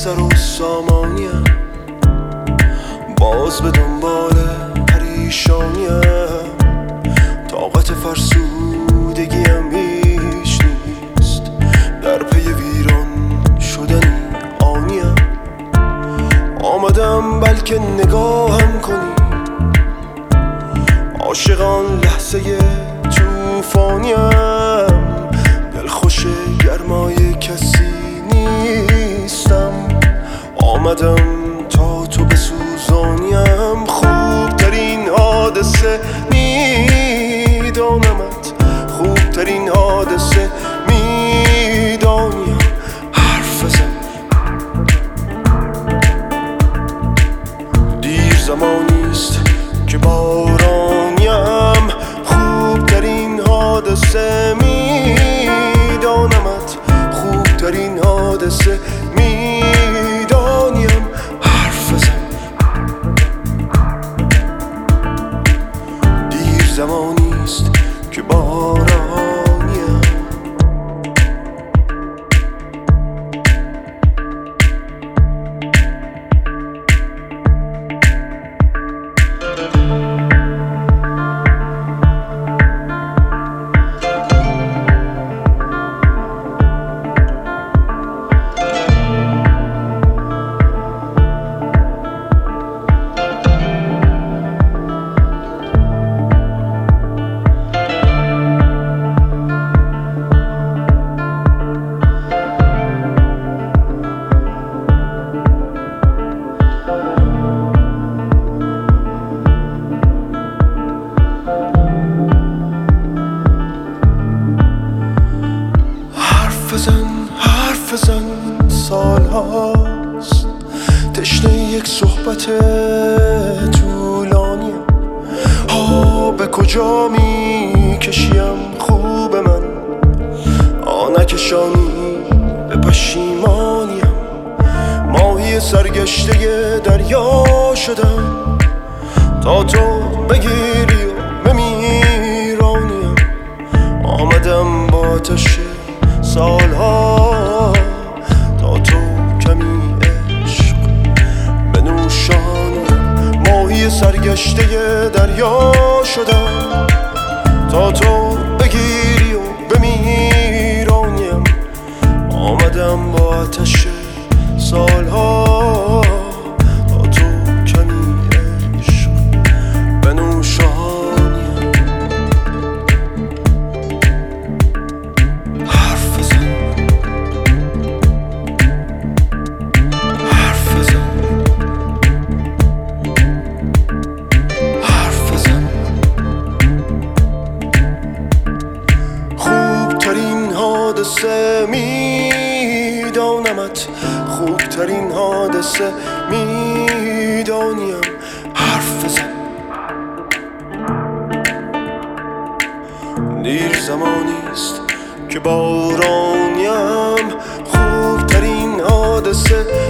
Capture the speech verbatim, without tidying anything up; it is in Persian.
سر و سامانیم، باز به دنبال پریشانیم. طاقت فرسودگیم هیچ نیست، در پی ویران شدن آنیم. آمدم بلکه نگاهم کنی، عاشقان لحظه توفانیم. دلخوش گرمای کسی نیستم، آمدم تا تو بسوزانیم. خوبترین حادثه میدانمت، خوبترین حادثه میدانیم. حرف بزن، دیر زمانیست که بارانیم. خوبترین حادثه میدانمت، خوبترین حادثه میدانیم. حرف بزن، دیر زمانیست که بارانیم. حرف بزن، سال هاست تشنه یک صحبت طولانیم. ها به کجا می کشیم خوب من، آنکشانی به پشیمانیم. ماهی سرگشته دریا شدم تا تو بگیری و بمیرانیم. آمدم با آتش سالها تا تو کمی عشق بنوشانیم. ماهی سرگشته دریا شدم تا تو بگیری و بمیرانیم. آمدم با آتش سالها تا تو کمی عشق بنوشانیم. حادثه میدانمت، خوبترین حادثه میدانیم. حرف بزن، دیر زمانیست که بارانیم. خوبترین حادثه